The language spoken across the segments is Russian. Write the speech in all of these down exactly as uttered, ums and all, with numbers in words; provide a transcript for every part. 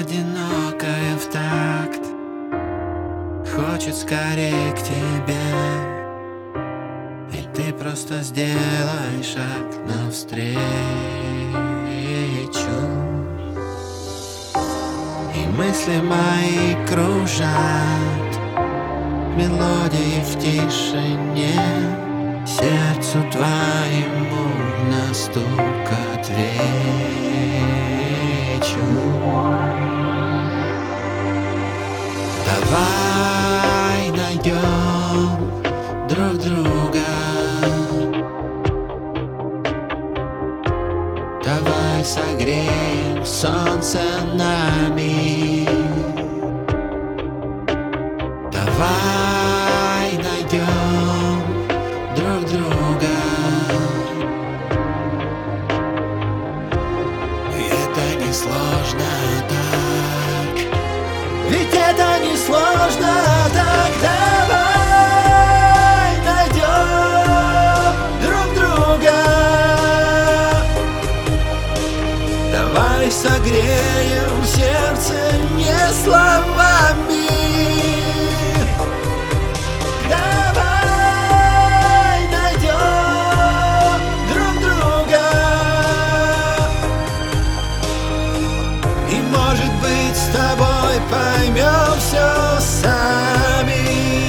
одинокая в такт, хочет скорее к тебе, и ты просто сделай шаг навстречу. И мысли мои кружат мелодии в тишине, сердцу твоему на стук отвечу. Давай найдем друг друга, давай согреем солнце нами, давай найдем друг друга. И это не сложно так, ведь это не сложно так. Давай найдем друг друга, давай согреем сердце не словами. Давай найдем друг друга, и может быть с тобой поймем все сами.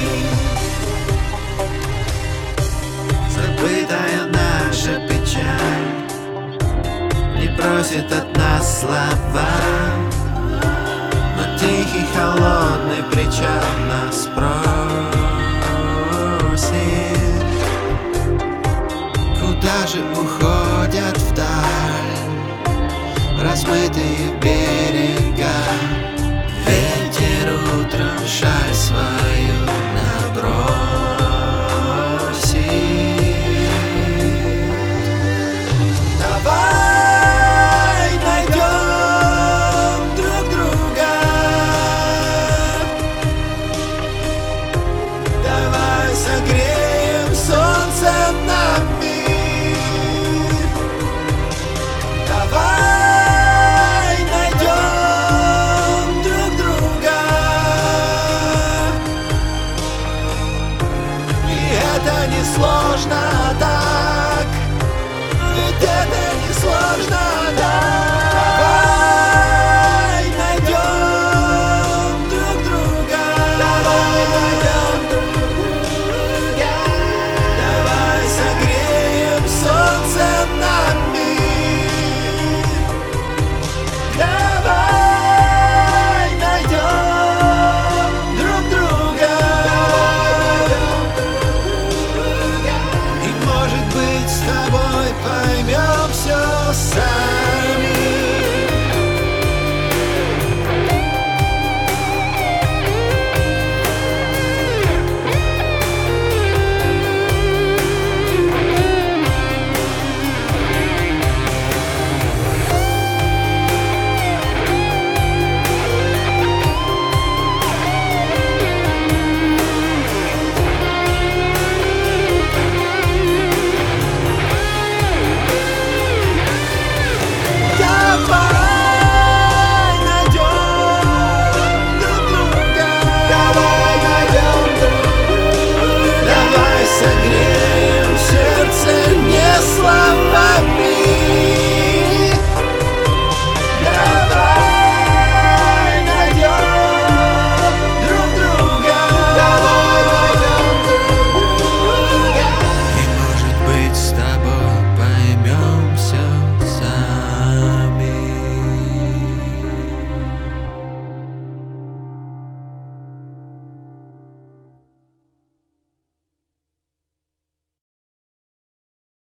Забытая наша печаль не просит от нас слова, но тихий холодный причал нас просит. Куда же уходят вдаль размытые берега? Ветер утром шаль свою